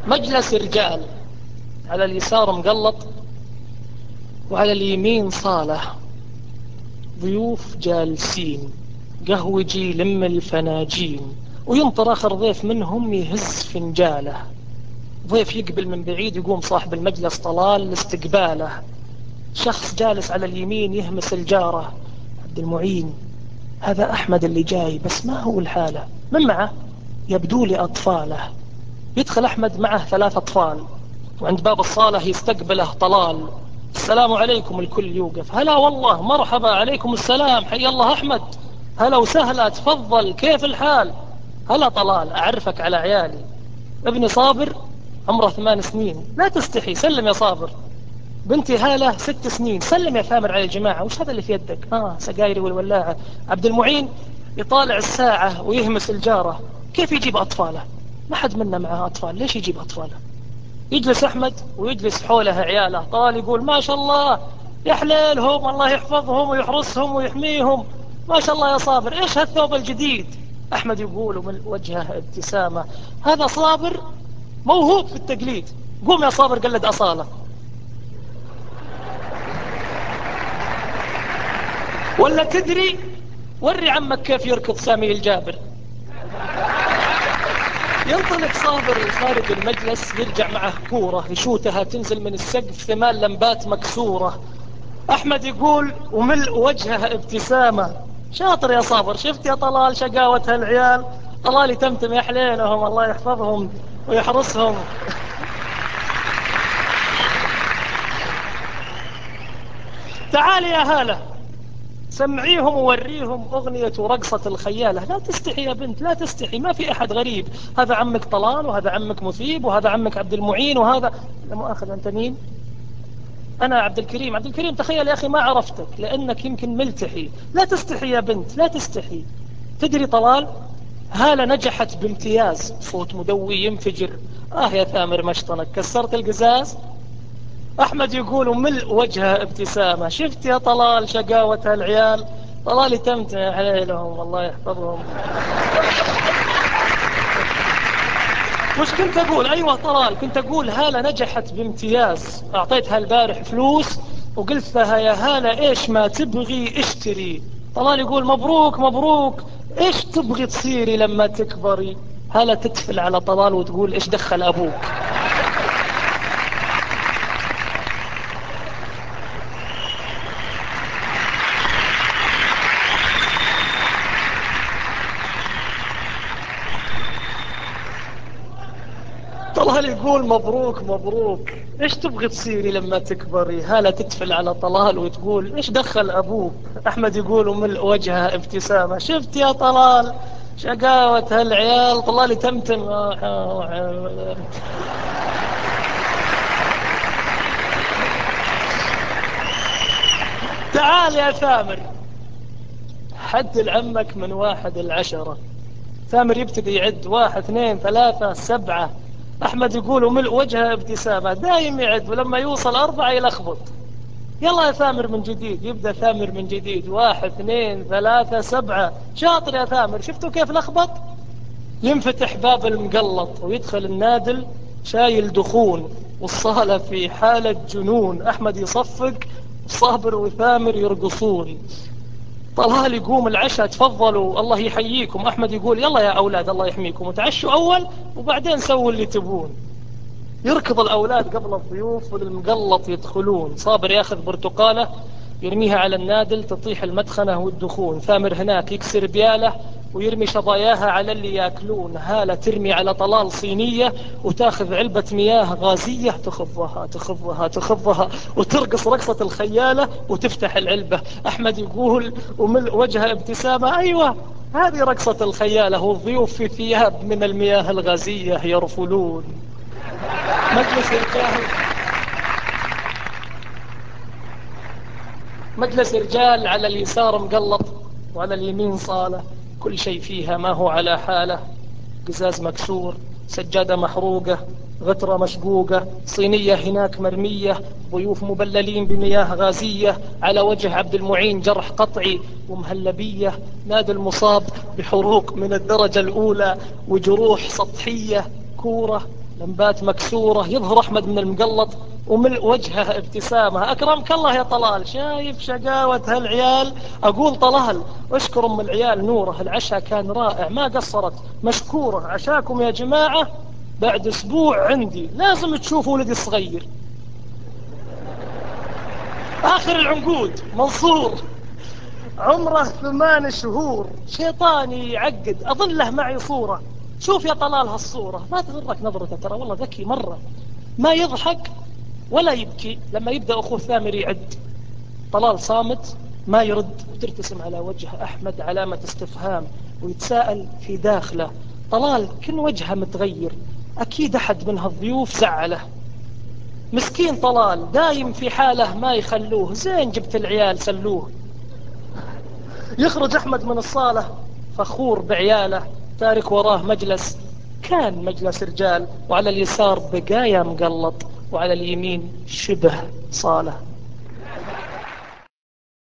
مجلس رجال، على اليسار مقلط وعلى اليمين صالة، ضيوف جالسين، قهوجي لم الفناجين، وينطر آخر ضيف منهم يهز فنجاله. ضيف يقبل من بعيد، يقوم صاحب المجلس طلال لاستقباله. شخص جالس على اليمين يهمس الجارة: عبد المعين، هذا أحمد اللي جاي، بس ما هو الحالة، من معه؟ يبدو لي أطفاله. يدخل أحمد معه 3 أطفال، وعند باب الصالة يستقبله طلال: السلام عليكم. الكل يوقف: هلا والله، مرحبا، عليكم السلام، حي الله أحمد، هلا وسهلا، تفضل، كيف الحال؟ هلا طلال، أعرفك على عيالي، ابني صابر عمره 8 سنين، لا تستحي، سلم يا صابر. بنتي هالة 6 سنين، سلم يا ثامر على الجماعة. وش هذا اللي في يدك؟ سجايري والولاعة. عبد المعين يطالع الساعة ويهمس الجارة: كيف يجيب أطفاله؟ ما حد منا معه أطفال، ليش يجيب أطفاله؟ يجلس أحمد ويجلس حوله عياله. طال يقول: ما شاء الله يا حليلهم، الله يحفظهم ويحرسهم ويحميهم، ما شاء الله يا صابر، إيش هالثوب الجديد؟ أحمد يقول ومن وجهه ابتسامة: هذا صابر موهوب في التقليد، قوم يا صابر قلد أصالة. ولا تدري، وري عمك كيف يركض سامي الجابر. ينطلق صابر خارج المجلس، يرجع معه كورة يشوتها تنزل من السقف 8 لمبات مكسورة. أحمد يقول وملء وجهه ابتسامة: شاطر يا صابر، شفت يا طلال شقاوة هالعيال؟ طلال يتمتم يا حليلهم، الله يحفظهم ويحرسهم. تعال يا هالة، سمعيهم ووريهم أغنية ورقصة الخيالة. لا تستحي يا بنت، لا تستحي، ما في أحد غريب، هذا عمك طلال، وهذا عمك مثيب، وهذا عمك عبد المعين، وهذا، لا مؤاخذ، أنت مين؟ أنا عبد الكريم. عبد الكريم، تخيل يا أخي ما عرفتك لأنك يمكن ملتحي. لا تستحي يا بنت، لا تستحي. تدري طلال، هالة نجحت بامتياز، صوت مدوي ينفجر. يا ثامر مشطنك، كسرت القزاز. أحمد يقول وملء وجهه ابتسامة: شفت يا طلال شقاوة هالعيال؟ طلال يتمتع عليهم، الله يحفظهم. وش كنت أقول؟ أيوة طلال، كنت أقول هالة نجحت بامتياز، أعطيتها البارح فلوس وقلت لها: يا هالة إيش ما تبغي اشتري. طلال يقول: مبروك مبروك، إيش تبغي تصيري لما تكبري؟ هالة تتفل على طلال وتقول: إيش دخل أبوك؟ طلال يقول: مبروك مبروك، ايش تبغي تصيري لما تكبري؟ هالة تتفل على طلال وتقول: ايش دخل ابوك؟ احمد يقول وملء وجهه ابتسامة: شفت يا طلال شقاوة هالعيال؟ طلال يتمتم. تعال يا ثامر، حد لعمك من 1 ل10. ثامر يبتدي يعد: 1 2 3 7. أحمد يقول وملء وجهه ابتسامة، دايم يعد، ولما يوصل 4 يلخبط. يلا يا ثامر من جديد. يبدأ ثامر من جديد: 1 2 3 7. شاطر يا ثامر، شفتوا كيف لخبط؟ ينفتح باب المقلط ويدخل النادل شايل دخون، والصالة في حالة جنون. أحمد يصفق، صابر وثامر يرقصون. طلال يقوم: العشاء تفضلوا، الله يحييكم. أحمد يقول: يلا يا أولاد الله يحميكم، وتعشوا أول وبعدين سووا اللي تبون. يركض الأولاد قبل الضيوف والمقلط يدخلون. صابر ياخذ برتقالة يرميها على النادل، تطيح المدخنة والدخون. ثامر هناك يكسر بياله ويرمي شظاياها على اللي ياكلون. هالة ترمي على طلال صينية وتاخذ علبة مياه غازية، تخضها تخضها تخضها وترقص رقصة الخيالة وتفتح العلبة. أحمد يقول وملء وجهه ابتسامة: أيوة هذه رقصة الخيالة، والضيوف في ثياب من المياه الغازية يرفلون. مجلس رجال، مجلس رجال، على اليسار مقلط وعلى اليمين صالة، كل شيء فيها ما هو على حاله. قزاز مكسور، سجادة محروقة، غترة مشقوقة، صينية هناك مرمية، ضيوف مبللين بمياه غازية. على وجه عبد المعين جرح قطعي ومهلبية، نادي المصاب بحروق من الدرجة الأولى وجروح سطحية. كورة لمبات مكسورة. يظهر أحمد من المقلط وملء وجهه ابتسامة. أكرمك الله يا طلال، شايف شقاوة هالعيال؟ أقول طلال اشكر أم العيال نوره، العشاء كان رائع ما قصرت، مشكورة. عشاكم يا جماعة، بعد أسبوع عندي لازم تشوفوا ولدي الصغير. آخر العنقود منصور، عمره 8 شهور، شيطاني يعقد، أظن له معي صورة. شوف يا طلال هالصورة، ما تغرك نظرته، ترى والله ذكي مرة، ما يضحك ولا يبكي. لما يبدأ أخوه ثامر يعد، طلال صامت ما يرد، وترتسم على وجه أحمد علامة استفهام، ويتساءل في داخله. طلال كن وجهه متغير، أكيد أحد من هالضيوف زعله. مسكين طلال دايم في حاله ما يخلوه، زين جبت العيال سلوه. يخرج أحمد من الصالة فخور بعياله، تارك وراه مجلس كان مجلس رجال، وعلى اليسار بقايا مقلط، وعلى اليمين شبه صالة.